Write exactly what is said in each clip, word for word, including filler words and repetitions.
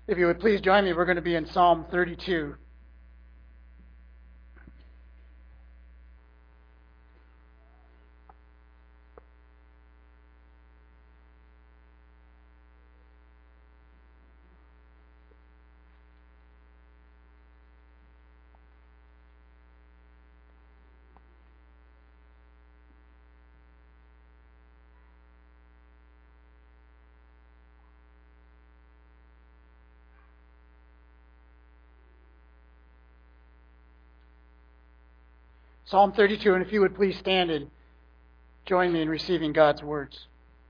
If you would please join me, we're going to be in Psalm thirty-two. Psalm thirty-two, and if you would please stand and join me in receiving God's words.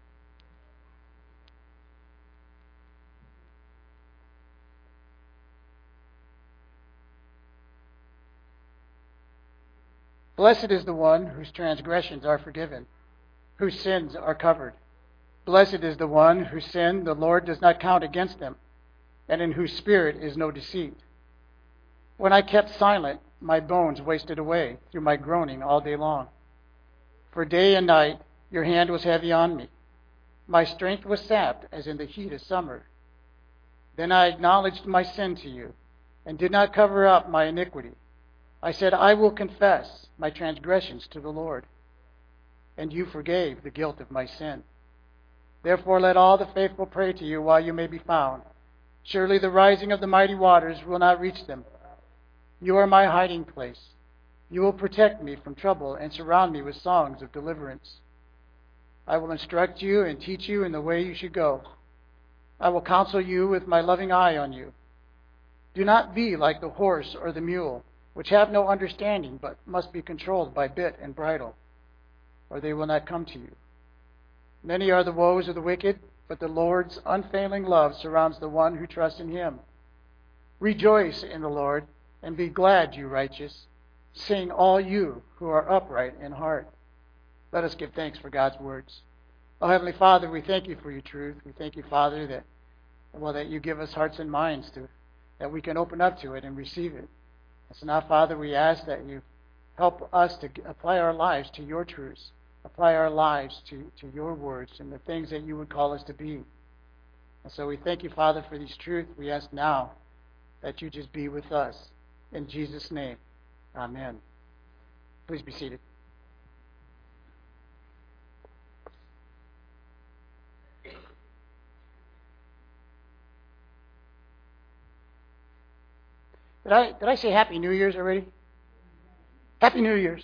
Blessed is the one whose transgressions are forgiven, whose sins are covered. Blessed is the one whose sin the Lord does not count against them, and in whose spirit is no deceit. When I kept silent, my bones wasted away through my groaning all day long. For day and night your hand was heavy on me. My strength was sapped as in the heat of summer. Then I acknowledged my sin to you and did not cover up my iniquity. I said, I will confess my transgressions to the Lord, and you forgave the guilt of my sin. Therefore let all the faithful pray to you while you may be found. Surely the rising of the mighty waters will not reach them. You are my hiding place. You will protect me from trouble and surround me with songs of deliverance. I will instruct you and teach you in the way you should go. I will counsel you with my loving eye on you. Do not be like the horse or the mule, which have no understanding but must be controlled by bit and bridle, or they will not come to you. Many are the woes of the wicked, but the Lord's unfailing love surrounds the one who trusts in him. Rejoice in the Lord, and be glad, you righteous. Sing, all you who are upright in heart. Let us give thanks for God's words. Oh, Heavenly Father, we thank you for your truth. We thank you, Father, that well that you give us hearts and minds to that we can open up to it and receive it. And so now, Father, we ask that you help us to apply our lives to your truths, apply our lives to, to your words and the things that you would call us to be. And so we thank you, Father, for these truths. We ask now that you just be with us. In Jesus' name, amen. Please be seated. Did I did I say Happy New Year's already? Happy New Year's.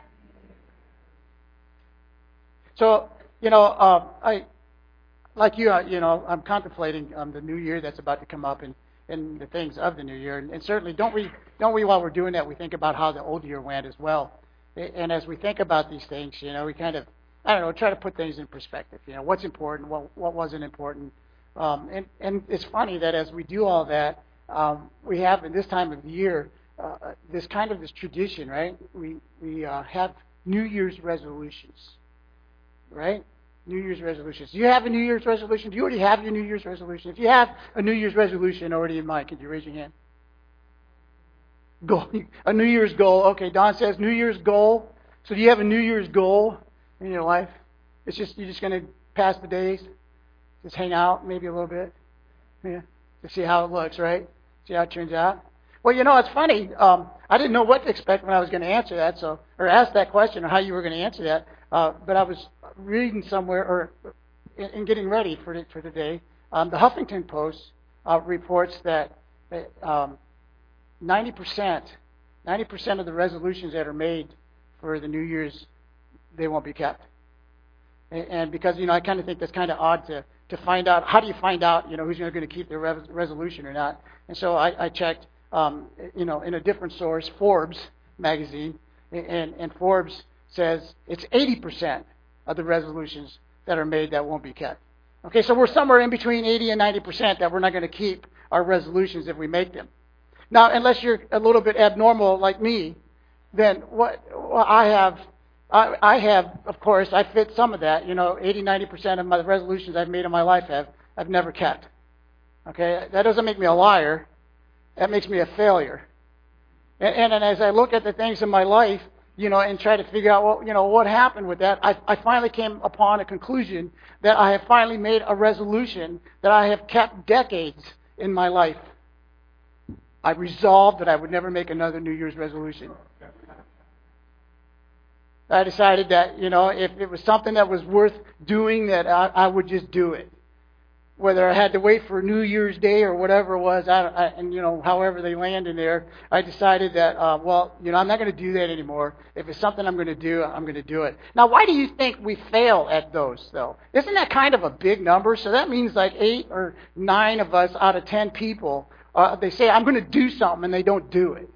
So, you know, uh, I like you, uh, you know, I'm contemplating um, the new year that's about to come up and, and the things of the new year. And, and certainly, don't we, don't we, while we're doing that, we think about how the old year went as well. And as we think about these things, you know, we kind of, I don't know, try to put things in perspective. You know, what's important, what what wasn't important. Um, and, and it's funny that as we do all that, um, we have in this time of the year uh, this kind of this tradition, right? We we uh, have New Year's resolutions, right? New Year's resolutions. Do you have a New Year's resolution? Do you already have your New Year's resolution? If you have a New Year's resolution already in mind, could you raise your hand? Goal, a New Year's goal. Okay, Don says New Year's goal. So do you have a New Year's goal in your life? It's just you're just going to pass the days, just hang out maybe a little bit, yeah, to see how it looks, right? See how it turns out. Well, you know, it's funny. Um, I didn't know what to expect when I was going to answer that, so or ask that question or how you were going to answer that. Uh, but I was reading somewhere or in, in getting ready for the, for today. Um, the Huffington Post uh, reports that um, ninety percent, ninety percent of the resolutions that are made for the New Year's, they won't be kept. And, and because you know, I kind of think that's kind of odd to to find out. How do you find out, you know, who's going to keep their res- resolution or not? And so I, I checked. Um, you know, in a different source, Forbes magazine, and, and Forbes says it's eighty percent of the resolutions that are made that won't be kept. Okay, so we're somewhere in between eighty and ninety percent that we're not going to keep our resolutions if we make them. Now, unless you're a little bit abnormal like me, then what well, I have, I, I have, of course, I fit some of that. You know, eighty, ninety percent of my resolutions I've made in my life have I've never kept. Okay, that doesn't make me a liar. That makes me a failure. And, and, and as I look at the things in my life, you know, and try to figure out, well, you know, what happened with that, I, I finally came upon a conclusion that I have finally made a resolution that I have kept decades in my life, I resolved that I would never make another New Year's resolution. I decided that, you know, if it was something that was worth doing, that I, I would just do it. Whether I had to wait for New Year's Day or whatever it was, I, I, and, you know, however they land in there, I decided that, uh, well, you know, I'm not going to do that anymore. If it's something I'm going to do, I'm going to do it. Now, why do you think we fail at those, though? Isn't that kind of a big number? So that means like eight or nine of us out of ten people, uh, they say, I'm going to do something, and they don't do it.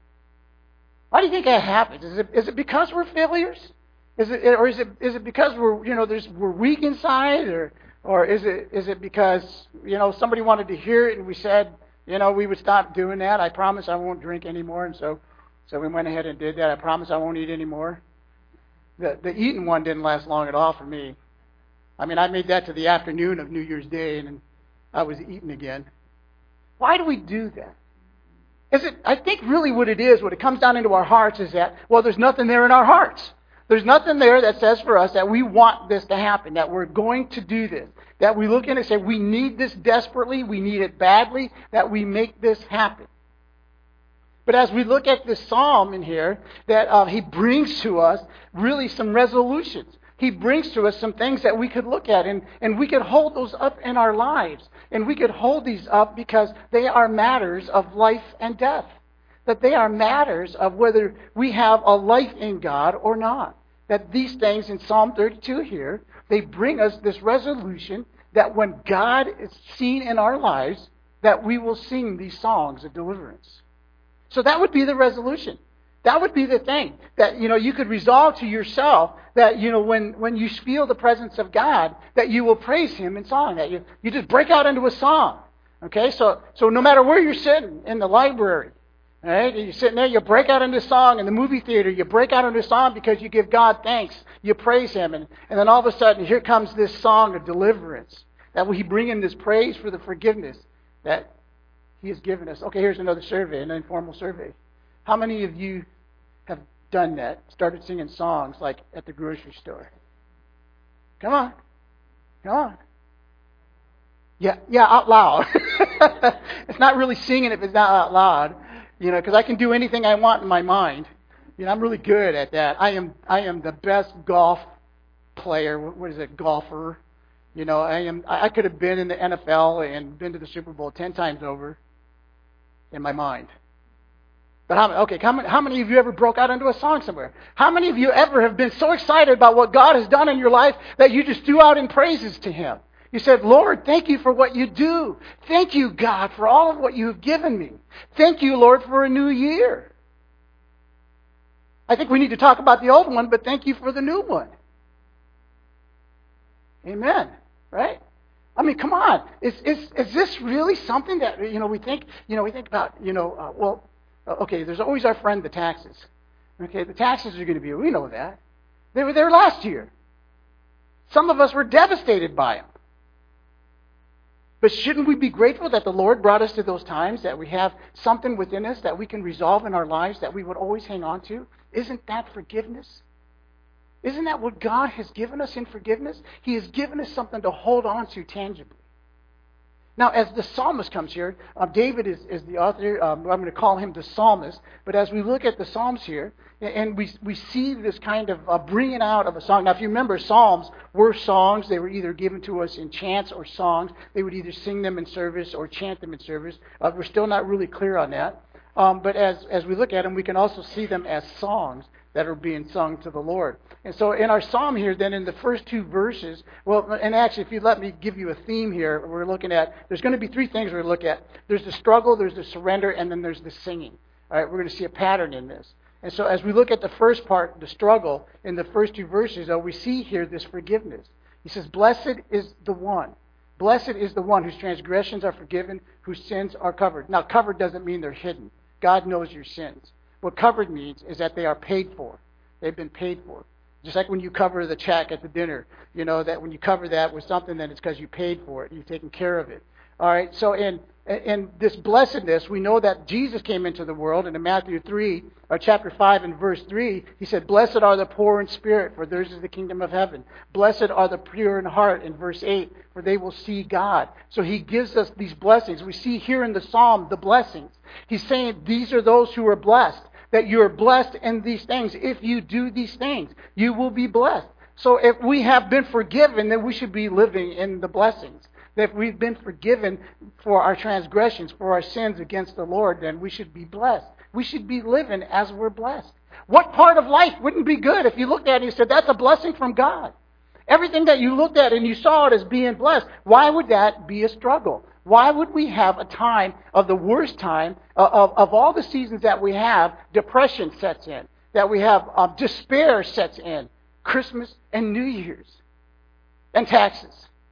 Why do you think that happens? Is it is it because we're failures? Is it or is it is it because we're you know there's we're weak inside, or or is it is it because you know somebody wanted to hear it and we said you know we would stop doing that? I promise I won't drink anymore, and so so we went ahead and did that. I promise I won't eat anymore. The the eating one didn't last long at all for me. I mean I made that to the afternoon of New Year's Day and I was eating again. Why do we do that? Is it, I think really what it is, what it comes down into our hearts is that, well, there's nothing there in our hearts. There's nothing there that says for us that we want this to happen, that we're going to do this, that we look in and say, we need this desperately, we need it badly, that we make this happen. But as we look at this psalm in here, that uh, he brings to us really some resolutions. He brings to us some things that we could look at, and, and we could hold those up in our lives. And we could hold these up because they are matters of life and death. That they are matters of whether we have a life in God or not. That these things in Psalm thirty-two here, they bring us this resolution that when God is seen in our lives, that we will sing these songs of deliverance. So that would be the resolution. That would be the thing that, you know, you could resolve to yourself that, you know, when, when you feel the presence of God, that you will praise Him in song, that you, you just break out into a song. Okay, so so no matter where you're sitting, in the library, all right, you're sitting there, you break out into song. In the movie theater, you break out into song because you give God thanks, you praise Him, and, and then all of a sudden, here comes this song of deliverance, that He bring in this praise for the forgiveness that He has given us. Okay, here's another survey, an informal survey. How many of you have done that, started singing songs like at the grocery store? Come on. Come on. Yeah, yeah, out loud. It's not really singing if it's not out loud, you know, because I can do anything I want in my mind. You know, I'm really good at that. I am I am the best golf player. What is it, golfer? You know, I am. I could have been in the N F L and been to the Super Bowl ten times over in my mind. But how, okay, how many, how many of you ever broke out into a song somewhere? How many of you ever have been so excited about what God has done in your life that you just threw out in praises to Him? You said, Lord, thank you for what you do. Thank you, God, for all of what you have given me. Thank you, Lord, for a new year. I think we need to talk about the old one, but thank you for the new one. Amen. Right? I mean, come on. Is is is this really something that, you know, we think, you know, we think about, you know, uh, well, okay, there's always our friend, the taxes. Okay, the taxes are going to be, we know that. They were there last year. Some of us were devastated by them. But shouldn't we be grateful that the Lord brought us to those times, that we have something within us that we can resolve in our lives that we would always hang on to? Isn't that forgiveness? Isn't that what God has given us in forgiveness? He has given us something to hold on to tangibly. Now, as the psalmist comes here, uh, David is, is the author. Um, I'm going to call him the psalmist. But as we look at the psalms here, and we we see this kind of uh, bringing out of a song. Now, if you remember, psalms were songs. They were either given to us in chants or songs. They would either sing them in service or chant them in service. Uh, we're still not really clear on that. Um, but as, as we look at them, we can also see them as songs that are being sung to the Lord. And so in our psalm here, then in the first two verses, well, and actually, if you let me give you a theme here, we're looking at, there's going to be three things we're going to look at. There's the struggle, there's the surrender, and then there's the singing. All right, we're going to see a pattern in this. And so as we look at the first part, the struggle, in the first two verses, uh, we see here this forgiveness. He says, blessed is the one. Blessed is the one whose transgressions are forgiven, whose sins are covered. Now, covered doesn't mean they're hidden. God knows your sins. What covered means is that they are paid for. They've been paid for. Just like when you cover the check at the dinner, you know, that when you cover that with something, then it's because you paid for it. You've taken care of it. All right, so in in this blessedness, we know that Jesus came into the world, and in Matthew three, or chapter five and verse three, he said, "Blessed are the poor in spirit, for theirs is the kingdom of heaven. Blessed are the pure in heart," in verse eight, "for they will see God." So he gives us these blessings. We see here in the psalm the blessings. He's saying these are those who are blessed, that you are blessed in these things. If you do these things, you will be blessed. So if we have been forgiven, then we should be living in the blessings. That if we've been forgiven for our transgressions, for our sins against the Lord, then we should be blessed. We should be living as we're blessed. What part of life wouldn't be good if you looked at it and you said, that's a blessing from God? Everything that you looked at and you saw it as being blessed, why would that be a struggle? Why would we have a time of the worst time of, of, of all the seasons that we have, depression sets in, that we have um, despair sets in, Christmas and New Year's, and taxes?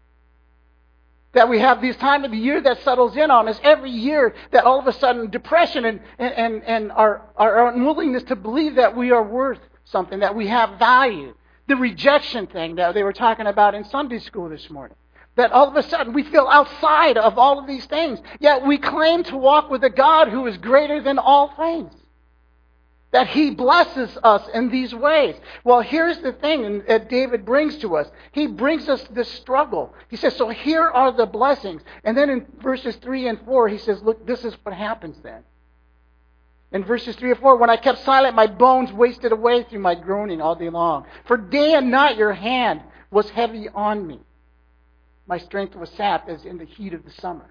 That we have this time of the year that settles in on us every year, that all of a sudden depression and, and, and our, our unwillingness to believe that we are worth something, that we have value. The rejection thing that they were talking about in Sunday school this morning. That all of a sudden we feel outside of all of these things, yet we claim to walk with a God who is greater than all things. That He blesses us in these ways. Well, here's the thing that David brings to us. He brings us this struggle. He says, so here are the blessings. And then in verses three and four, he says, look, this is what happens then. In verses three and four, when I kept silent, my bones wasted away through my groaning all day long. For day and night your hand was heavy on me. My strength was sapped as in the heat of the summer.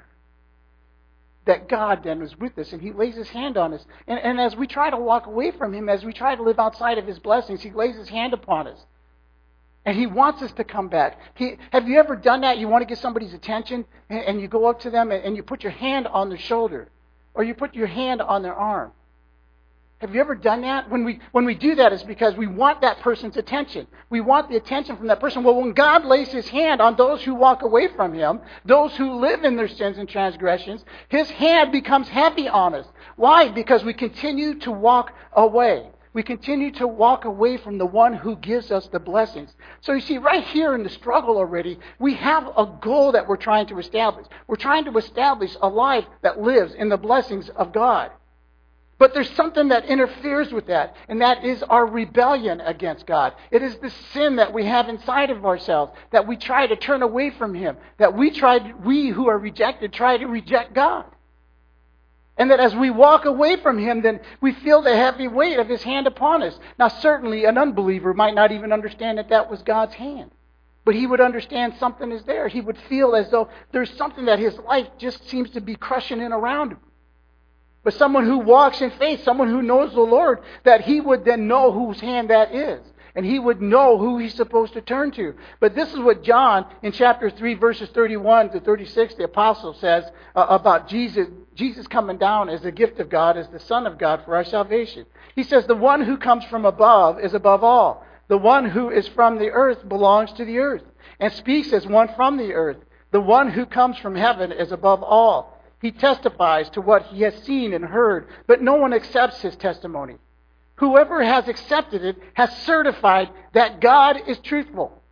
That God then was with us, and He lays His hand on us. And, and as we try to walk away from Him, as we try to live outside of His blessings, He lays His hand upon us. And He wants us to come back. He, have you ever done that? You want to get somebody's attention, and, and you go up to them, and, and you put your hand on their shoulder, or you put your hand on their arm. Have you ever done that? When we when we do that, it's because we want that person's attention. We want the attention from that person. Well, when God lays His hand on those who walk away from Him, those who live in their sins and transgressions, His hand becomes heavy on us. Why? Because we continue to walk away. We continue to walk away from the one who gives us the blessings. So you see, right here in the struggle already, we have a goal that we're trying to establish. We're trying to establish a life that lives in the blessings of God. But there's something that interferes with that, and that is our rebellion against God. It is the sin that we have inside of ourselves, that we try to turn away from Him, that we try, we who are rejected try to reject God. And that as we walk away from Him, then we feel the heavy weight of His hand upon us. Now, certainly an unbeliever might not even understand that that was God's hand. But he would understand something is there. He would feel as though there's something that his life just seems to be crushing in around him. But someone who walks in faith, someone who knows the Lord, that he would then know whose hand that is. And he would know who he's supposed to turn to. But this is what John, in chapter three, verses thirty-one to thirty-six, the apostle says uh, about Jesus, Jesus coming down as the gift of God, as the Son of God for our salvation. He says, the one who comes from above is above all. The one who is from the earth belongs to the earth, and speaks as one from the earth. The one who comes from heaven is above all. He testifies to what he has seen and heard, but no one accepts his testimony. Whoever has accepted it has certified that God is truthful.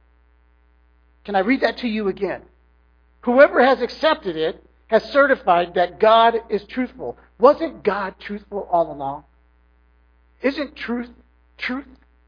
Can I read that to you again? Whoever has accepted it has certified that God is truthful. Wasn't God truthful all along? Isn't truth truth?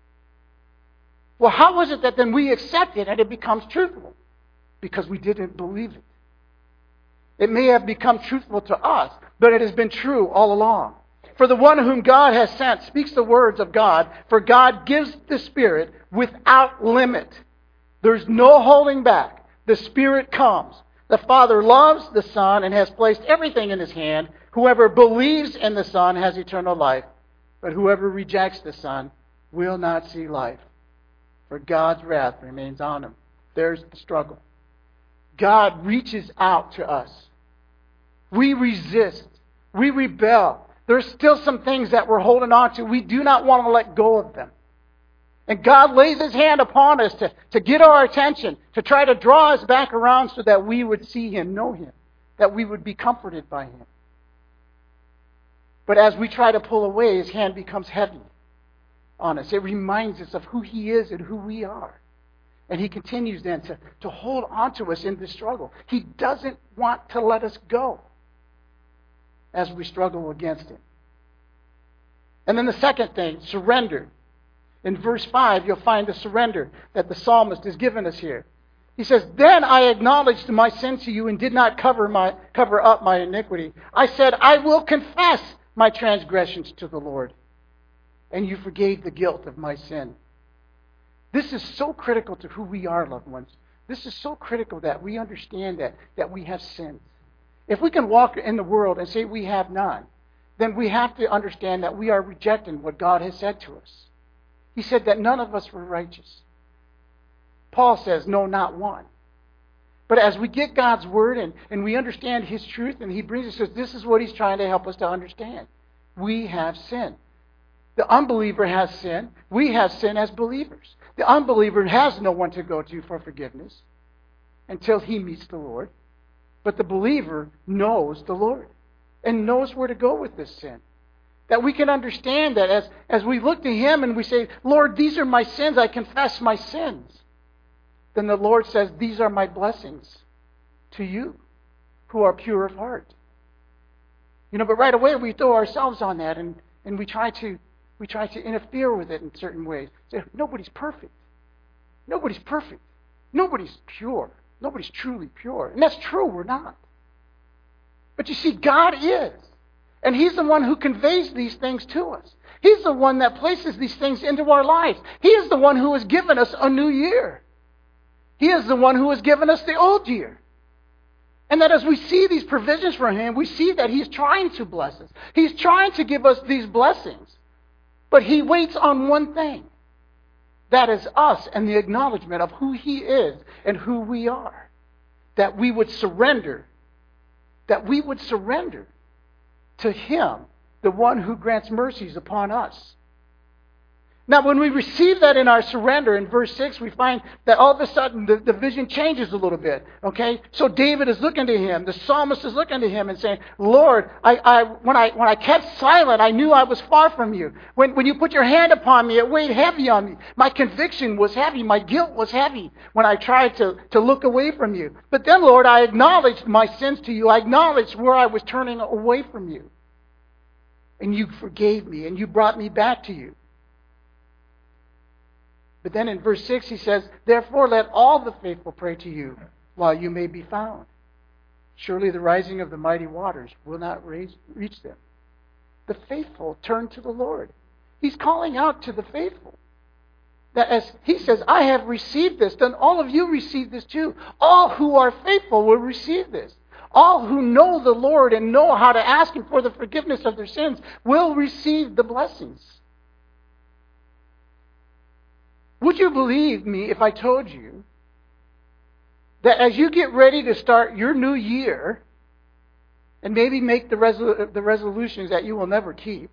Well, how was it that then we accept it and it becomes truthful? Because we didn't believe it. It may have become truthful to us, but it has been true all along. For the one whom God has sent speaks the words of God, for God gives the Spirit without limit. There's no holding back. The Spirit comes. The Father loves the Son and has placed everything in His hand. Whoever believes in the Son has eternal life, but whoever rejects the Son will not see life, for God's wrath remains on him. There's the struggle. God reaches out to us. We resist. We rebel. There's still some things that we're holding on to. We do not want to let go of them. And God lays His hand upon us to, to get our attention, to try to draw us back around so that we would see Him, know Him, that we would be comforted by Him. But as we try to pull away, His hand becomes heavy on us. It reminds us of who He is and who we are. And he continues then to, to hold on to us in this struggle. He doesn't want to let us go as we struggle against him. And then the second thing, surrender. In verse five, you'll find the surrender that the psalmist has given us here. He says, "Then I acknowledged my sin to you and did not cover my cover up my iniquity. I said, I will confess my transgressions to the Lord, and you forgave the guilt of my sin." This is so critical to who we are, loved ones. This is so critical that we understand that, that we have sins. If we can walk in the world and say we have none, then we have to understand that we are rejecting what God has said to us. He said that none of us were righteous. Paul says, no, not one. But as we get God's word and, and we understand his truth, and he brings us, says, this is what he's trying to help us to understand. We have sin. The unbeliever has sin. We have sin as believers. The unbeliever has no one to go to for forgiveness until he meets the Lord. But the believer knows the Lord and knows where to go with this sin. That we can understand that as, as we look to him and we say, Lord, these are my sins. I confess my sins. Then the Lord says, these are my blessings to you who are pure of heart. You know, but right away we throw ourselves on that and, and we try to we try to interfere with it in certain ways. Say, nobody's perfect. Nobody's perfect. Nobody's pure. Nobody's truly pure. And that's true, we're not. But you see, God is. And he's the one who conveys these things to us. He's the one that places these things into our lives. He is the one who has given us a new year. He is the one who has given us the old year. And that as we see these provisions from him, we see that he's trying to bless us. He's trying to give us these blessings. But he waits on one thing. That is us and the acknowledgement of who he is and who we are. That we would surrender. That we would surrender to him, the one who grants mercies upon us. Now, when we receive that in our surrender, in verse six, we find that all of a sudden the, the vision changes a little bit. Okay? So David is looking to him. The psalmist is looking to him and saying, Lord, I, I, when, I, when I kept silent, I knew I was far from you. When, when you put your hand upon me, it weighed heavy on me. My conviction was heavy. My guilt was heavy when I tried to, to look away from you. But then, Lord, I acknowledged my sins to you. I acknowledged where I was turning away from you. And you forgave me and you brought me back to you. But then in verse six he says, therefore let all the faithful pray to you while you may be found. Surely the rising of the mighty waters will not raise, reach them. The faithful turn to the Lord. He's calling out to the faithful. That as he says, I have received this, then all of you receive this too. All who are faithful will receive this. All who know the Lord and know how to ask him for the forgiveness of their sins will receive the blessings. Would you believe me if I told you that as you get ready to start your new year and maybe make the, resol- the resolutions that you will never keep,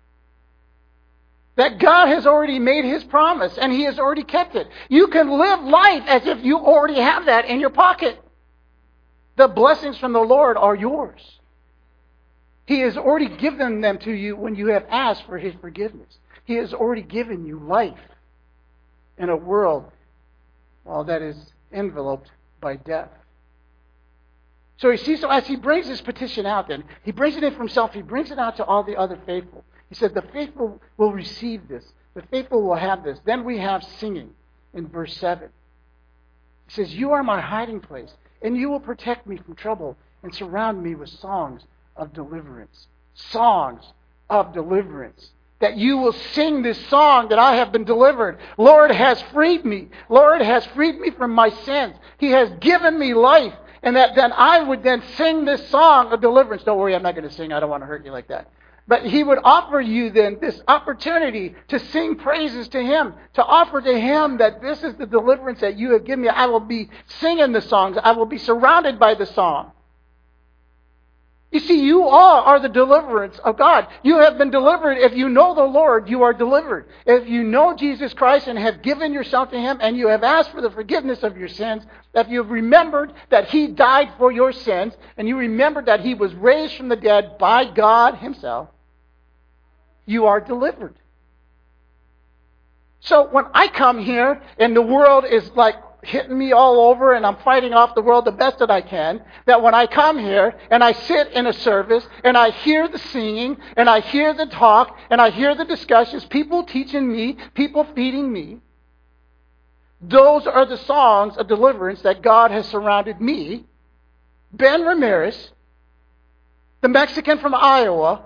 that God has already made his promise and he has already kept it. You can live life as if you already have that in your pocket. The blessings from the Lord are yours. He has already given them to you when you have asked for his forgiveness. He has already given you life in a world, well, that is enveloped by death. So you see, so as he brings this petition out then, he brings it in for himself, he brings it out to all the other faithful. He said the faithful will receive this. The faithful will have this. Then we have singing in verse seven. He says, you are my hiding place, and you will protect me from trouble and surround me with songs of deliverance. Songs of deliverance. That you will sing this song that I have been delivered. Lord has freed me. Lord has freed me from my sins. He has given me life. And that then I would then sing this song of deliverance. Don't worry, I'm not going to sing. I don't want to hurt you like that. But he would offer you then this opportunity to sing praises to him. To offer to him that this is the deliverance that you have given me. I will be singing the songs. I will be surrounded by the song. You see, you all are the deliverance of God. You have been delivered. If you know the Lord, you are delivered. If you know Jesus Christ and have given yourself to him and you have asked for the forgiveness of your sins, if you have remembered that he died for your sins and you remembered that he was raised from the dead by God himself, you are delivered. So when I come here and the world is like hitting me all over and I'm fighting off the world the best that I can, that when I come here and I sit in a service and I hear the singing and I hear the talk and I hear the discussions, people teaching me, people feeding me, those are the songs of deliverance that God has surrounded me, Ben Ramirez, the Mexican from Iowa,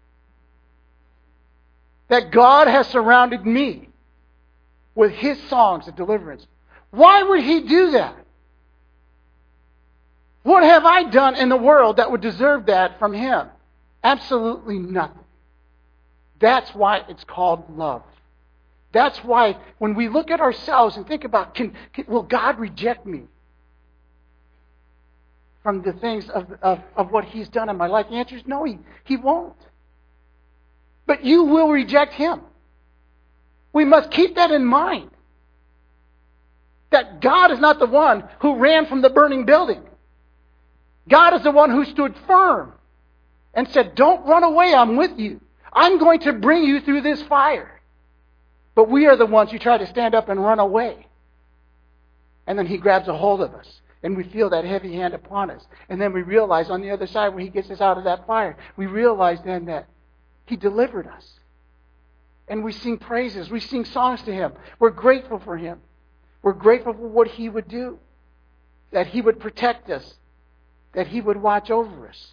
that God has surrounded me with His songs of deliverance. Why would He do that? What have I done in the world that would deserve that from Him? Absolutely nothing. That's why it's called love. That's why when we look at ourselves and think about, can, can, will God reject me from the things of, of, of what He's done in my life? The answer is no, He, he won't. But you will reject Him. We must keep that in mind. That God is not the one who ran from the burning building. God is the one who stood firm and said, don't run away, I'm with you. I'm going to bring you through this fire. But we are the ones who try to stand up and run away. And then He grabs a hold of us. And we feel that heavy hand upon us. And then we realize on the other side when He gets us out of that fire, we realize then that He delivered us. And we sing praises. We sing songs to Him. We're grateful for Him. We're grateful for what He would do. That He would protect us. That He would watch over us.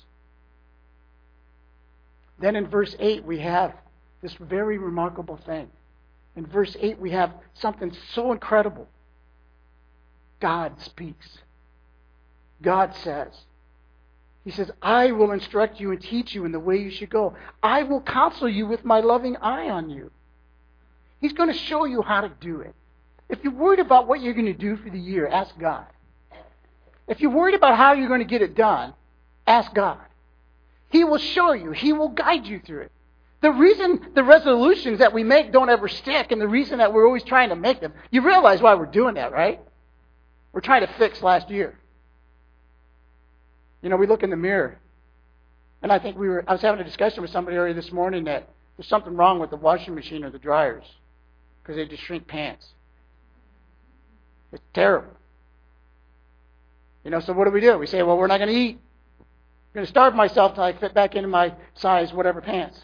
Then in verse eight we have this very remarkable thing. In verse eight we have something so incredible. God speaks. God says. He says, I will instruct you and teach you in the way you should go. I will counsel you with my loving eye on you. He's going to show you how to do it. If you're worried about what you're going to do for the year, ask God. If you're worried about how you're going to get it done, ask God. He will show you. He will guide you through it. The reason the resolutions that we make don't ever stick and the reason that we're always trying to make them, you realize why we're doing that, right? We're trying to fix last year. You know, we look in the mirror, and I think we were, I was having a discussion with somebody earlier this morning that there's something wrong with the washing machine or the dryers because they just shrink pants. It's terrible. You know, so what do we do? We say, well, we're not going to eat. I'm going to starve myself until I fit back into my size whatever pants.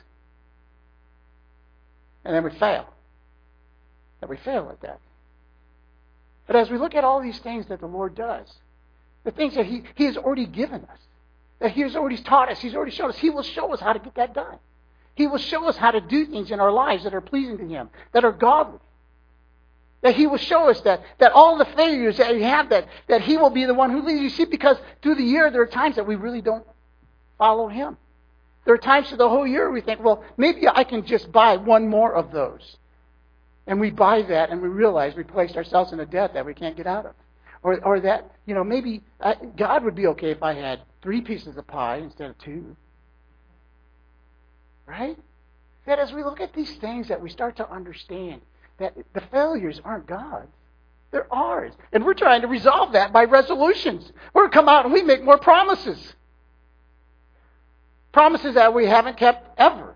And then we fail. That we fail at that. But as we look at all these things that the Lord does, the things that He, he has already given us, that He has already taught us, He's already shown us, He will show us how to get that done. He will show us how to do things in our lives that are pleasing to Him, that are godly. That He will show us that, that all the failures that we have, that, that He will be the one who leads. You see, because through the year there are times that we really don't follow Him. There are times through the whole year we think, well, maybe I can just buy one more of those. And we buy that and we realize we placed ourselves in a debt that we can't get out of. Or, or that, you know, maybe I, God would be okay if I had three pieces of pie instead of two. Right? That as we look at these things that we start to understand that the failures aren't God's. They're ours. And we're trying to resolve that by resolutions. We're going to come out and we make more promises. Promises that we haven't kept ever.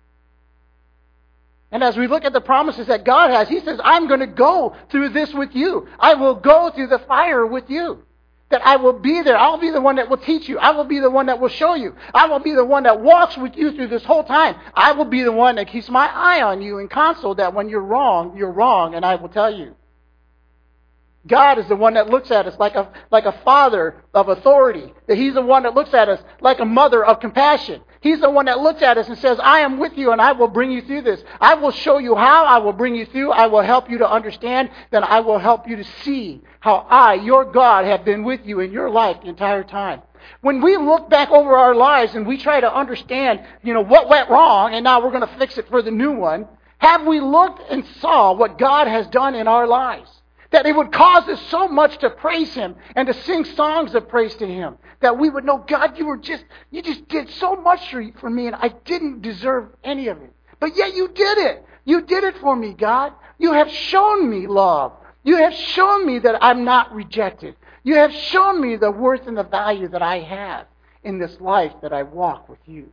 And as we look at the promises that God has, He says, I'm going to go through this with you. I will go through the fire with you. That I will be there. I'll be the one that will teach you. I will be the one that will show you. I will be the one that walks with you through this whole time. I will be the one that keeps my eye on you and counsel that when you're wrong, you're wrong, and I will tell you. God is the one that looks at us like a, like a father of authority. That He's the one that looks at us like a mother of compassion. He's the one that looks at us and says, I am with you and I will bring you through this. I will show you how. I will bring you through. I will help you to understand. Then I will help you to see how I, your God, have been with you in your life the entire time. When we look back over our lives and we try to understand, you know, what went wrong and now we're going to fix it for the new one, have we looked and saw what God has done in our lives? That it would cause us so much to praise Him and to sing songs of praise to Him. That we would know, God, you were just, you just did so much for, for me and I didn't deserve any of it. But yet you did it. You did it for me, God. You have shown me love. You have shown me that I'm not rejected. You have shown me the worth and the value that I have in this life that I walk with you.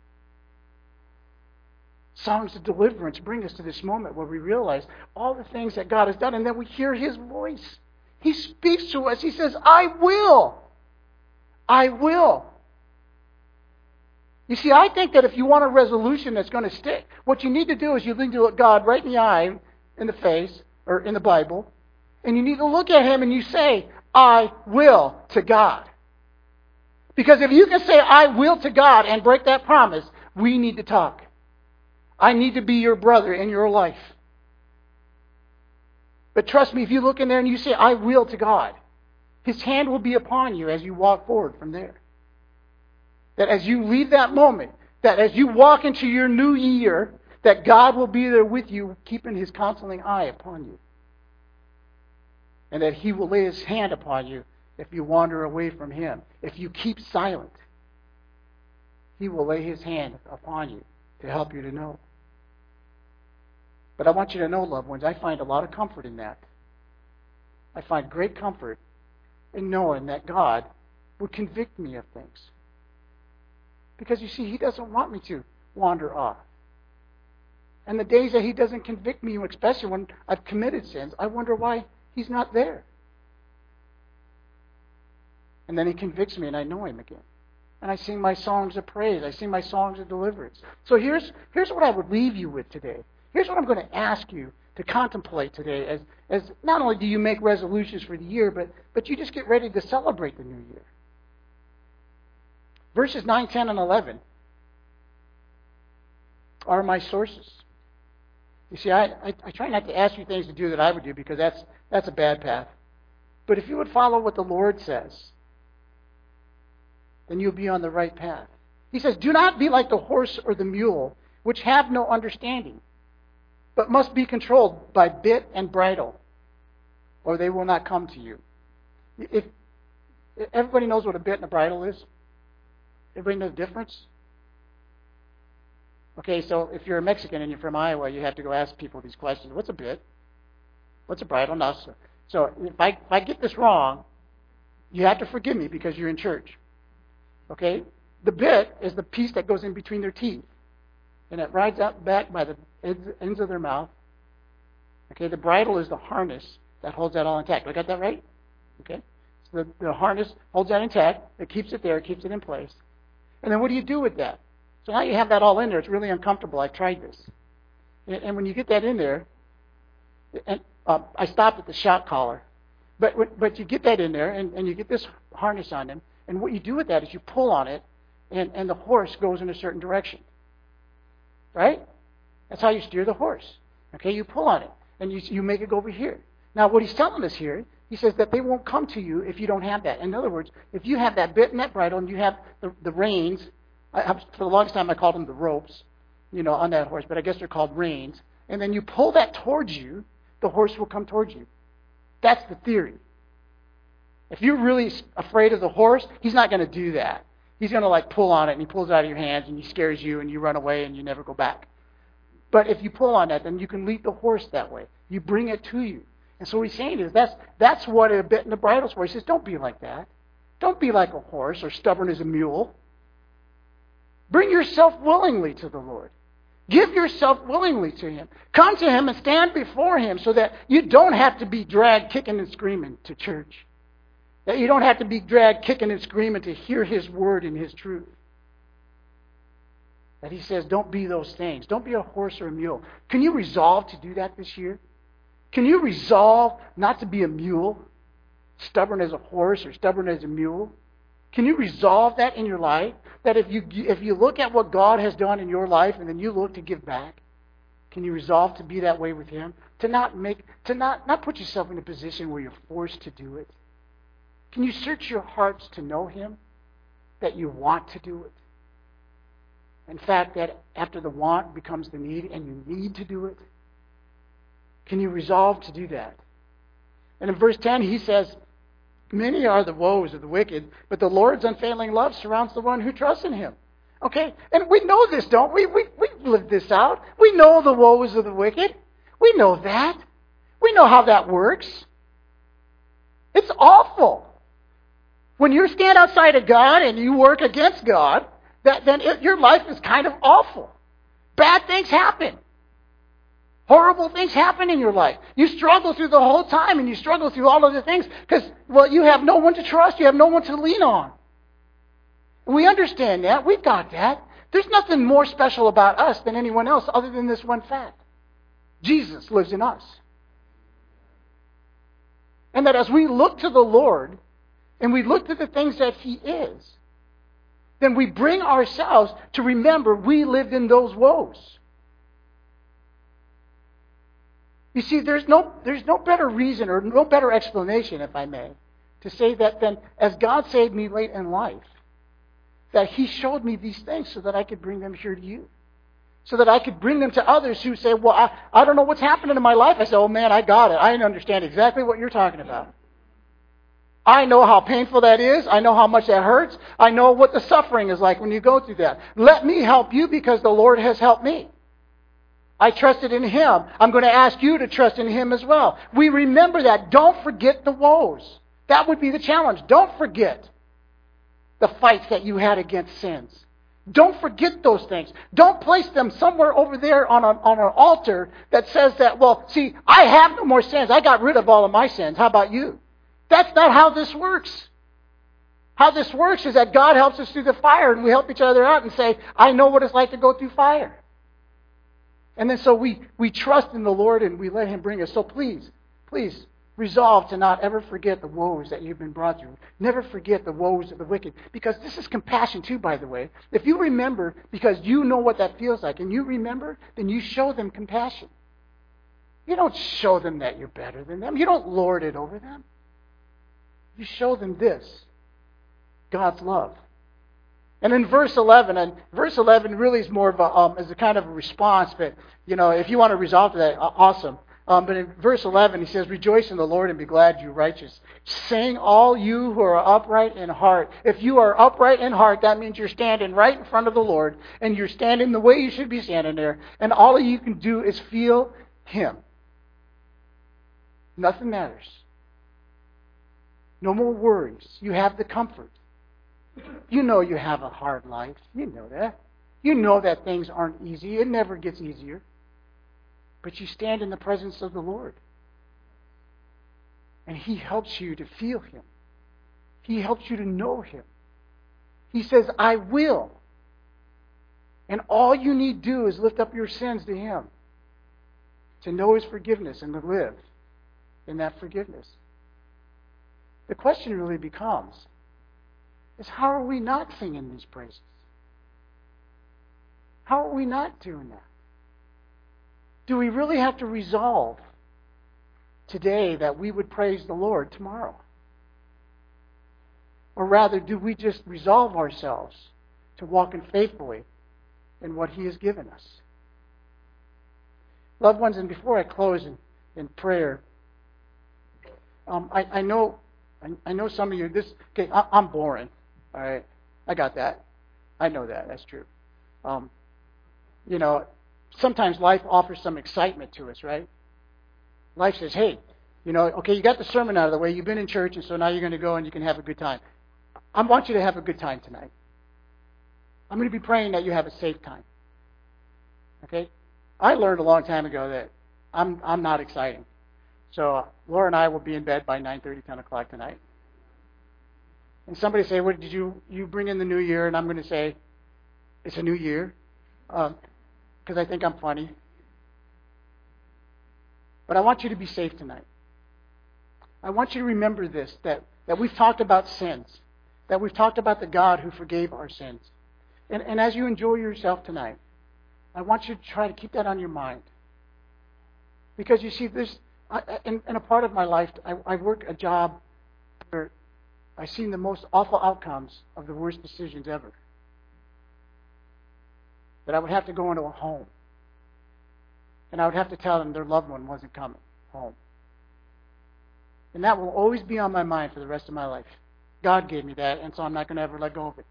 Songs of deliverance bring us to this moment where we realize all the things that God has done, and then we hear His voice. He speaks to us. He says, I will. I will. You see, I think that if you want a resolution that's going to stick, what you need to do is you need to look God right in the eye, in the face, or in the Bible, and you need to look at Him and you say, I will to God. Because if you can say, I will to God and break that promise, we need to talk. I need to be your brother in your life. But trust me, if you look in there and you say, I will to God, His hand will be upon you as you walk forward from there. That as you leave that moment, that as you walk into your new year, that God will be there with you, keeping His counseling eye upon you. And that He will lay His hand upon you if you wander away from Him. If you keep silent, He will lay His hand upon you to help you to know. But I want you to know, loved ones, I find a lot of comfort in that. I find great comfort in knowing that God would convict me of things. Because you see, He doesn't want me to wander off. And the days that He doesn't convict me, especially when I've committed sins, I wonder why He's not there. And then He convicts me and I know Him again. And I sing my songs of praise. I sing my songs of deliverance. So here's, here's what I would leave you with today. Here's what I'm going to ask you to contemplate today as, as not only do you make resolutions for the year, but, but you just get ready to celebrate the new year. Verses nine, ten, and eleven are my sources. You see, I, I, I try not to ask you things to do that I would do because that's, that's a bad path. But if you would follow what the Lord says, then you'll be on the right path. He says, do not be like the horse or the mule, which have no understanding, but must be controlled by bit and bridle, or they will not come to you. If, if everybody knows what a bit and a bridle is? Everybody know the difference? Okay, so if you're a Mexican and you're from Iowa, you have to go ask people these questions. What's a bit? What's a bridle? No, so, so if I, if I get this wrong, you have to forgive me because you're in church. Okay? The bit is the piece that goes in between their teeth. And it rides up back by the ends of their mouth. Okay, the bridle is the harness that holds that all intact. I got that right? Okay? So the, the harness holds that intact. It keeps it there. It keeps it in place. And then what do you do with that? So now you have that all in there. It's really uncomfortable. I've tried this. And, and when you get that in there, and uh, I stopped at the shock collar. But but you get that in there, and, and you get this harness on them. And what you do with that is you pull on it, and, and the horse goes in a certain direction. Right? That's how you steer the horse. Okay, you pull on it, and you you make it go over here. Now, what he's telling us here, he says that they won't come to you if you don't have that. In other words, if you have that bit and that bridle, and you have the, the reins, I, for the longest time I called them the ropes, you know, on that horse, but I guess they're called reins, and then you pull that towards you, the horse will come towards you. That's the theory. If you're really afraid of the horse, he's not going to do that. He's going to like pull on it, and he pulls it out of your hands, and he scares you, and you run away, and you never go back. But if you pull on that, then you can lead the horse that way. You bring it to you. And so what he's saying is that's that's what a bit and a bridle's for. He says, don't be like that. Don't be like a horse or stubborn as a mule. Bring yourself willingly to the Lord. Give yourself willingly to Him. Come to Him and stand before Him so that you don't have to be dragged kicking and screaming to church. That you don't have to be dragged kicking and screaming to hear His word and His truth. That He says, don't be those things. Don't be a horse or a mule. Can you resolve to do that this year? Can you resolve not to be a mule, stubborn as a horse or stubborn as a mule? Can you resolve that in your life? That if you if you look at what God has done in your life and then you look to give back, can you resolve to be that way with Him? To not make to not, not put yourself in a position where you're forced to do it. Can you search your hearts to know Him? That you want to do it. In fact, that after the want becomes the need and you need to do it. Can you resolve to do that? And in verse ten, he says, many are the woes of the wicked, but the Lord's unfailing love surrounds the one who trusts in Him. Okay? And we know this, don't we? we? We've lived this out. We know the woes of the wicked. We know that. We know how that works. It's awful. When you stand outside of God and you work against God, that then it, your life is kind of awful. Bad things happen. Horrible things happen in your life. You struggle through the whole time, and you struggle through all of the things because, well, you have no one to trust. You have no one to lean on. We understand that. We've got that. There's nothing more special about us than anyone else other than this one fact. Jesus lives in us. And that as we look to the Lord and we look to the things that He is, then we bring ourselves to remember we lived in those woes. You see, there's no, there's no better reason or no better explanation, if I may, to say that then as God saved me late in life, that He showed me these things so that I could bring them here to you. So that I could bring them to others who say, well, I, I don't know what's happening in my life. I say, oh man, I got it. I understand exactly what you're talking about. I know how painful that is. I know how much that hurts. I know what the suffering is like when you go through that. Let me help you because the Lord has helped me. I trusted in Him. I'm going to ask you to trust in Him as well. We remember that. Don't forget the woes. That would be the challenge. Don't forget the fights that you had against sins. Don't forget those things. Don't place them somewhere over there on, a, on an altar that says that, well, see, I have no more sins. I got rid of all of my sins. How about you? That's not how this works. How this works is that God helps us through the fire and we help each other out and say, I know what it's like to go through fire. And then so we, we trust in the Lord and we let Him bring us. So please, please, resolve to not ever forget the woes that you've been brought through. Never forget the woes of the wicked. Because this is compassion too, by the way. If you remember, because you know what that feels like, and you remember, then you show them compassion. You don't show them that you're better than them. You don't lord it over them. You show them this, God's love. And in verse eleven, and verse eleven really is more of a, um, is a kind of a response, but, you know, if you want to resolve to that, awesome. Um, but in verse eleven, he says, rejoice in the Lord and be glad, you righteous. Sing, all you who are upright in heart. If you are upright in heart, that means you're standing right in front of the Lord, and you're standing the way you should be standing there, and all you can do is feel Him. Nothing matters. No more worries. You have the comfort. You know you have a hard life. You know that. You know that things aren't easy. It never gets easier. But you stand in the presence of the Lord. And He helps you to feel Him. He helps you to know Him. He says, I will. And all you need to do is lift up your sins to Him. To know His forgiveness and to live in that forgiveness. The question really becomes, is how are we not singing these praises? How are we not doing that? Do we really have to resolve today that we would praise the Lord tomorrow? Or rather, do we just resolve ourselves to walk in faithfully in what He has given us? Loved ones, and before I close in, in prayer, um, I, I know I, I know some of you, this, okay, I, I'm boring. All right, I got that. I know that. That's true. Um, you know, sometimes life offers some excitement to us, right? Life says, hey, you know, okay, you got the sermon out of the way. You've been in church, and so now you're going to go and you can have a good time. I want you to have a good time tonight. I'm going to be praying that you have a safe time. Okay? I learned a long time ago that I'm I'm not exciting. So uh, Laura and I will be in bed by nine thirty, ten o'clock tonight. And somebody say, "What did you you bring in the new year?" And I'm going to say, "It's a new year," because um, I think I'm funny. But I want you to be safe tonight. I want you to remember this: that that we've talked about sins, that we've talked about the God who forgave our sins, and and as you enjoy yourself tonight, I want you to try to keep that on your mind, because you see this. I, in, in a part of my life, I, I work a job where I've seen the most awful outcomes of the worst decisions ever. That I would have to go into a home, and I would have to tell them their loved one wasn't coming home. And that will always be on my mind for the rest of my life. God gave me that, and so I'm not going to ever let go of it.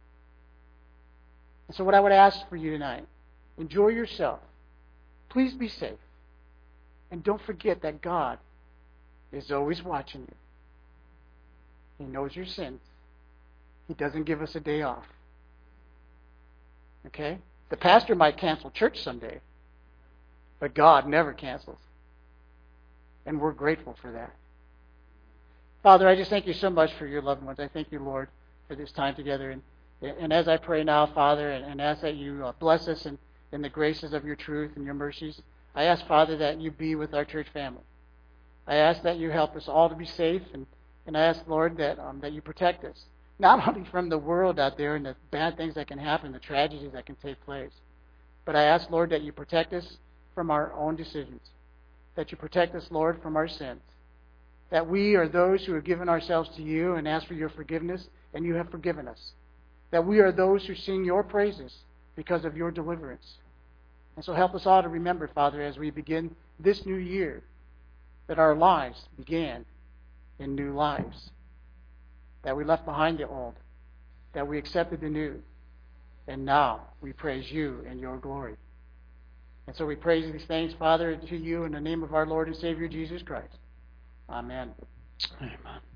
And so what I would ask for you tonight, enjoy yourself. Please be safe. And don't forget that God is always watching you. He knows your sins. He doesn't give us a day off. Okay? The pastor might cancel church someday, But God never cancels. And we're grateful for that. Father, I just thank you so much for your loved ones. I thank you, Lord, for this time together. And, and as I pray now, Father, and, and ask that you uh, bless us in, in the graces of your truth and your mercies, I ask, Father, that you be with our church family. I ask that you help us all to be safe, and, and I ask, Lord, that um, that you protect us, not only from the world out there and the bad things that can happen, the tragedies that can take place, but I ask, Lord, that you protect us from our own decisions, that you protect us, Lord, from our sins, that we are those who have given ourselves to you and ask for your forgiveness, and you have forgiven us, that we are those who sing your praises because of your deliverance. And so help us all to remember, Father, as we begin this new year, that our lives began in new lives, that we left behind the old, that we accepted the new, and now we praise you in your glory. And so we praise these things, Father, to you in the name of our Lord and Savior Jesus Christ. Amen. Amen.